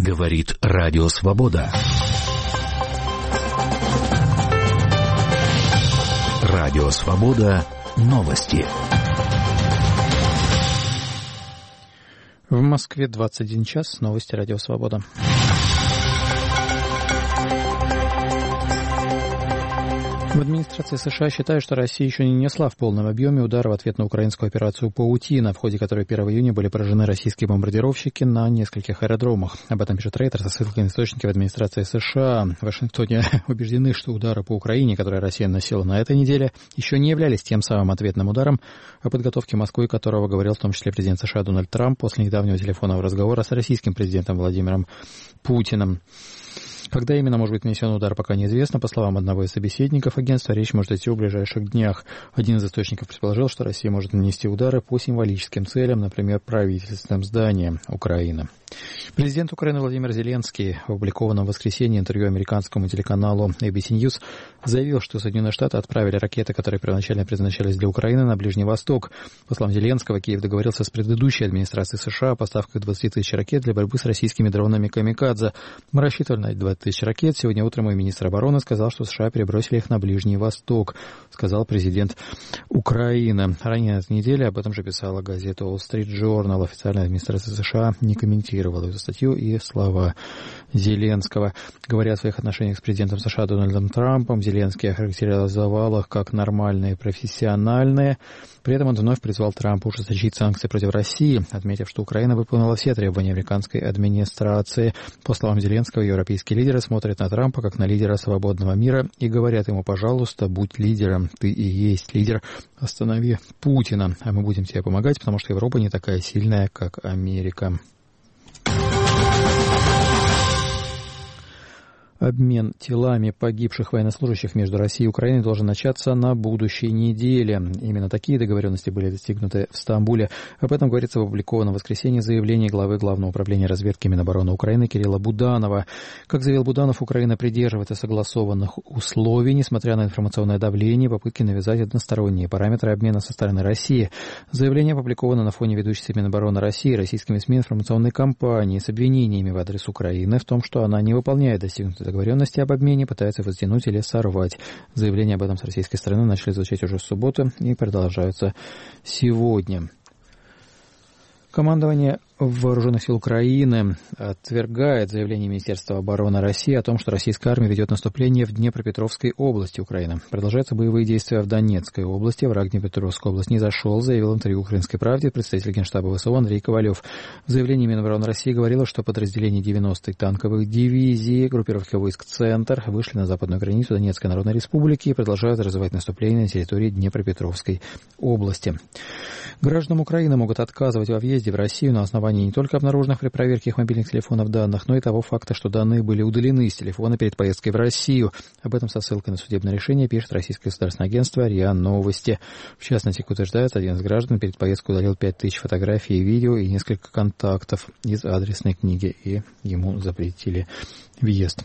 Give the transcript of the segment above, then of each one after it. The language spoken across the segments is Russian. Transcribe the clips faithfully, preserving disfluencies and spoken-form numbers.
Говорит Радио Свобода. Радио Свобода. Новости. В Москве двадцать один час. Новости Радио Свобода. В администрации США считают, что Россия еще не нанесла в полном объеме удара в ответ на украинскую операцию «Паутина», в ходе которой первого июня были поражены российские бомбардировщики на нескольких аэродромах. Об этом пишет Рейтер со ссылкой на источники в администрации США. В Вашингтоне убеждены, что удары по Украине, которые Россия наносила на этой неделе, еще не являлись тем самым ответным ударом, о подготовке Москвы, которого говорил в том числе президент США Дональд Трамп после недавнего телефонного разговора с российским президентом Владимиром Путиным. Когда именно может быть нанесен удар, пока неизвестно. По словам одного из собеседников агентства, речь может идти о ближайших днях. Один из источников предположил, что Россия может нанести удары по символическим целям, например, правительственным зданиям Украины. Президент Украины Владимир Зеленский в опубликованном в воскресенье интервью американскому телеканалу эй би си News заявил, что Соединенные Штаты отправили ракеты, которые первоначально предназначались для Украины, на Ближний Восток. По словам Зеленского, Киев договорился с предыдущей администрацией США о поставках двадцать тысяч ракет для борьбы с российскими дронами «Камикадзе». Мы рассчитывали на двадцать тысяч ракет. Сегодня утром мой министр обороны сказал, что США перебросили их на Ближний Восток, сказал президент Украины. Ранее на этой неделе об этом же писала газета Wall Street Journal. Официальная администрация США не комментировала эту статью и слова Зеленского. Говоря о своих отношениях с президентом США Дональдом Трампом, Зеленский охарактеризовал их как нормальные и профессиональные. При этом он вновь призвал Трампа ужесточить санкции против России, отметив, что Украина выполнила все требования американской администрации. По словам Зеленского, европейские лидеры смотрят на Трампа как на лидера свободного мира и говорят ему: пожалуйста, будь лидером, ты и есть лидер, останови Путина, а мы будем тебе помогать, потому что Европа не такая сильная, как Америка. Обмен телами погибших военнослужащих между Россией и Украиной должен начаться на будущей неделе. Именно такие договоренности были достигнуты в Стамбуле. Об этом говорится в опубликованном в воскресенье заявлении главы Главного управления разведки Минобороны Украины Кирилла Буданова. Как заявил Буданов, Украина придерживается согласованных условий, несмотря на информационное давление и попытки навязать односторонние параметры обмена со стороны России. Заявление опубликовано на фоне ведущейся Минобороны России российскими СМИ информационной кампании с обвинениями в адрес Украины в том, что она не выполняет достигнутые договоренности об обмене, пытается воздвинуть или сорвать. Заявления об этом с российской стороны начали звучать уже в субботу и продолжаются сегодня. Командование Вооруженных сил Украины отвергает заявление Министерства обороны России о том, что российская армия ведет наступление в Днепропетровской области Украины. Продолжаются боевые действия в Донецкой области. Враг Днепропетровской области не зашел, заявил в интервью «Украинской правде» представитель Генштаба ВСУ Андрей Ковалев. В заявлении Минобороны России говорилось, что подразделения девяностой танковой дивизии группировки войск «Центр» вышли на западную границу Донецкой Народной Республики и продолжают развивать наступление на территории Днепропетровской области. Гражданам Украины могут отказывать во въезде в Россию на основании не только обнаруженных при проверке их мобильных телефонов данных, но и того факта, что данные были удалены с телефона перед поездкой в Россию. Об этом со ссылкой на судебное решение пишет российское государственное агентство РИА Новости. В частности, как утверждается, один из граждан перед поездкой удалил пять тысяч фотографий и видео и несколько контактов из адресной книги, и ему запретили въезд.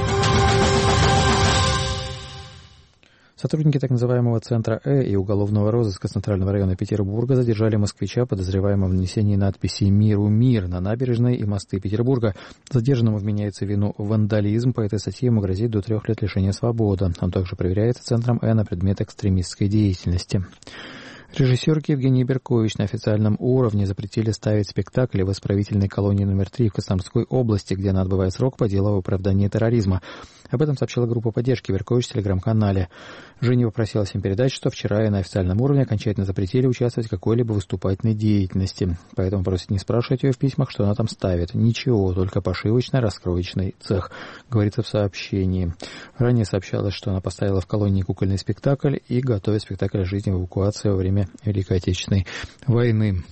Сотрудники так называемого Центра Э и уголовного розыска Центрального района Петербурга задержали москвича, подозреваемого в нанесении надписи «Миру мир» на набережной и мосты Петербурга. Задержанному вменяется вину вандализм. По этой статье ему грозит до трех лет лишения свободы. Он также проверяется Центром Э на предмет экстремистской деятельности. Режиссерке Евгении Беркович на официальном уровне запретили ставить спектакли в исправительной колонии номер три в Костромской области, где она отбывает срок по делу об оправдании терроризма. Об этом сообщила группа поддержки Беркович в телеграм-канале. Женя попросила всем передать, что вчера и на официальном уровне окончательно запретили участвовать в какой-либо выступательной деятельности. Поэтому просит не спрашивать ее в письмах, что она там ставит. Ничего, только пошивочно-раскроечный цех, говорится в сообщении. Ранее сообщалось, что она поставила в колонии кукольный спектакль и готовит спектакль «Жизнь в эвакуации» во время Великой Отечественной войны.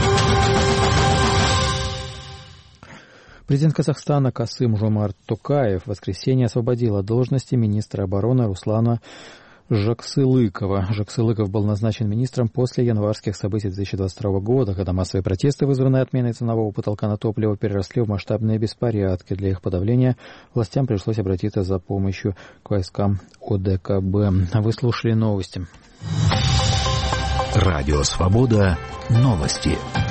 Президент Казахстана Касым-Жомарт Токаев в воскресенье освободил от должности министра обороны Руслана Жаксылыкова. Жаксылыков был назначен министром после январских событий две тысячи двадцать второго года, когда массовые протесты, вызванные отменой ценового потолка на топливо, переросли в масштабные беспорядки. Для их подавления властям пришлось обратиться за помощью к войскам О Дэ Ка Бэ. Вы слушали новости. Радио Свобода. Новости.